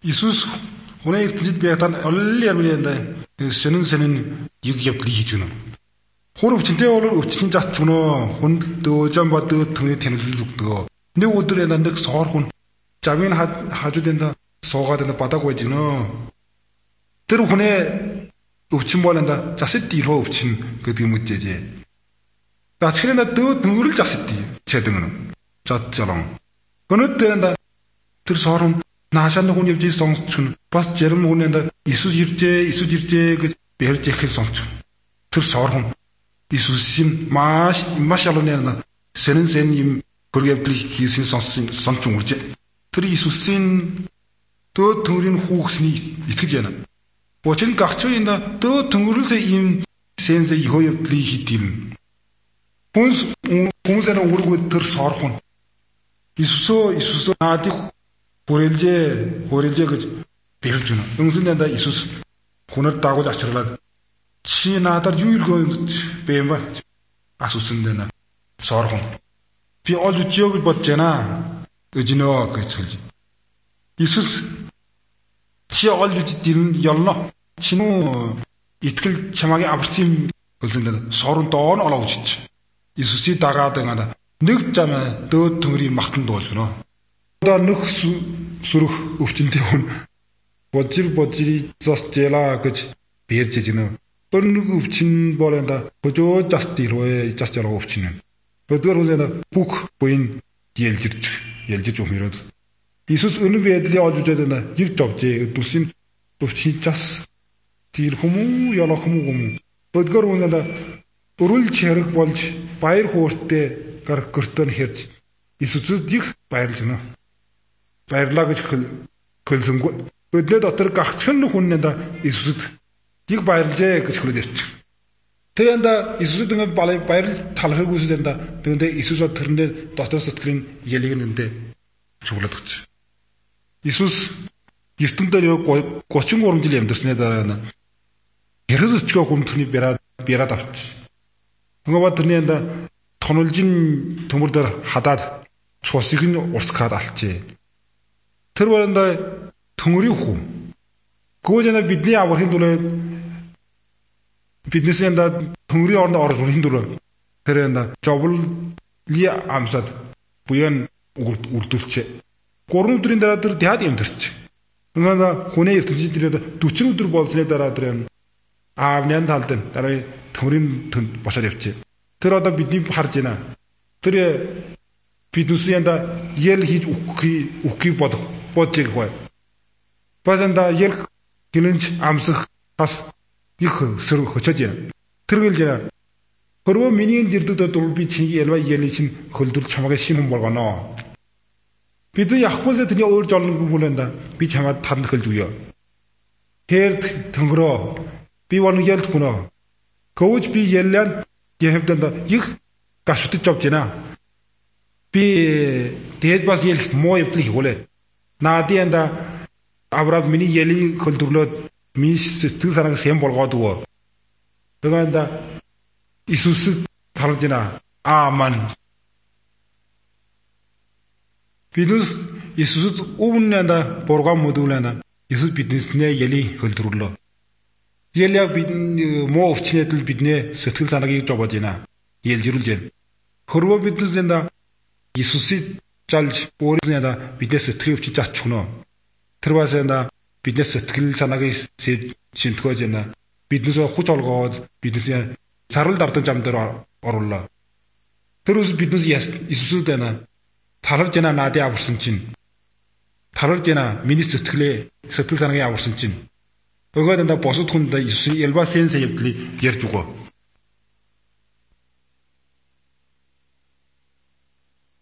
Иесус Өнөө ертөнцид байгаад олли ямирында сэнэн юг явдал хийж гэнэ. Хөр өвчнөд бол өвчин зат гэнэ. Хүнд дөөжан бод төгний тэнэлэл өгдөг. Нэг өдөр энэ соор хүн жамын хажуудында суугаад энэ бадаг байж гэнэ. Тэр хүнээ өвчин болонда засад дирөө өвчин гэдэг юм үжижээ. Дачхрында дөөд нүрэл засад ди чэдэн зат залон. Өнөөдөр тэр соор хүн наашааны хүн явж сонсч бас зарим хүнэнд Иесус иржээ гэж бэрж ихэл сонсч. Тэр соор хүн Иесусийн маш алуунаар сэнэн юм хөргөвдөл хийсэн сонсч үржээ. Тэр Иесусийн дөөд төмрийн хүүхсний итгэж яана. Учир нь гагчуйнда дөөд төмрөлсөө ийм сэнсэ хөөөвдөл хийдìm. Хүмүүсээр үргүүд тэр соор хүн Иесусөө наадих хүрэлжээ гэж бэлж байна. Үнсэндээ Иесус хүнээр дагуул ачаарлаад чи надаар юу иргэж бэ юм ба? Асуусан соор хүн. Би олж өгөө гэж бодож байна. Өжнөө гэж хэлж. Иесус чи олж дирэн ёлно. Чи нөө итгэл чамаагийн аварсан хэлсэндээ соор доон олоо үжиж. Иесусийг дагаад нэг зам дөөд төмрийн махтанд болж гэнэ. Одоо нөх сүрөх өвчнөд хүн божир засжэла гэж бэрж гэнэ. Нэг өвчин болонда божоо заст ирвэ засжэла өвчин. Өдөр үзэнэ бүх буйн ялжирч өмөрөд. Иесус өнөг байдлыг олж үзээд ирж авжээ. Дүсийн өвчин зас тэр хүмүү ялах хүмүү. Өдөр үзэнэ өрүүлж хэрэг болж баяр хууртай гөртөн хэрж Иесусд их баярлж гэнэ. Баярлаа гэж хэлсэнгүй. Өдөө дотор гагцхан хүннэнд Иесусд их баярлжээ гэж хэлээд ирчих. Тэр янда Иесусд ингэ баярлал талхаг үзлэнда түүндээ Иесус тэрнээ дотор сэтгэлийн ялыг нэндээ чуглаад өгч. Иесус ертөндөөр 33 жил амьдарсны дараа Хэрэг өчгөө хүндхний бяраад авч. Нөгөө тэрний янда тонолжин төмөр дээр хадаад цусыг нь урсгаад алчээ. Тэр баранда төмөрийн хүн. Гөөжнө бидний аврахын төлөө биднээс янда төмөрийн орнд орох төлөө тэр янда жовли амсад буян үрдүүлчээ. 3 өдрийн дараа тэр яад амьдэрч. Нөгөө хүнээ ертөнцид ирээд 40 өдөр болсны дараа тэр аавны талд дараа төмөрийн төнд босоод явчээ. Тэр одоо бидний харж байна. Тэр биднээс янда ял хийж үхий бодож байгаа. Базанда ял гинж амсах бас их сөрөг хөчөж байна. Тэр гэлж байна. Хөрвөө миний дэрдүүд дурд би чиний ялва яли чин хөлдөл чамаагаа шин хүн болгоно. Бид яххуулаа тэрний өөр жолног бүлэнда би чамаад танд хэлж өгье. Тэр төмрөө би вон ялд хүнөө. Коуч би яллаа яхавданда их гашдж авч байна. Би дээд бас ялх муу явдлыг хөлөө. Наадианда Авраам миний яли хөлдөрлөөд мис сэтгэл санааг сэм болгоод өгөө. Тэгвэл Иесус тарж байна. Аамен. Бидус Иесусд өвнөндө бурган мөдүүлэнэ. Иесус биднээс нэ яли хөлдөрлөө. Яляг бид муу өвчнөд биднээ сэтгэл санааг жобож байна. Ялжируулж байна. Хөрвөө биднээс Иесусийг жалж өөрөөсөө биднээс сэтгэл өвчин зач гэнэ. Тэр басында биднээс сэтгэл санааг шинтгэж байна. Биднээс хүч олгоод биднээс сарал дардан зам дээр оруулаа. Тэр үс биднээс Иесусд байна. Тарж яна наадын аварсан чинь. Тарж яна миний сэтгэл санааг аварсан чинь. Өгөөд босод хүнд Иесусийн ялба сенс явдлыг ярьж өгөө.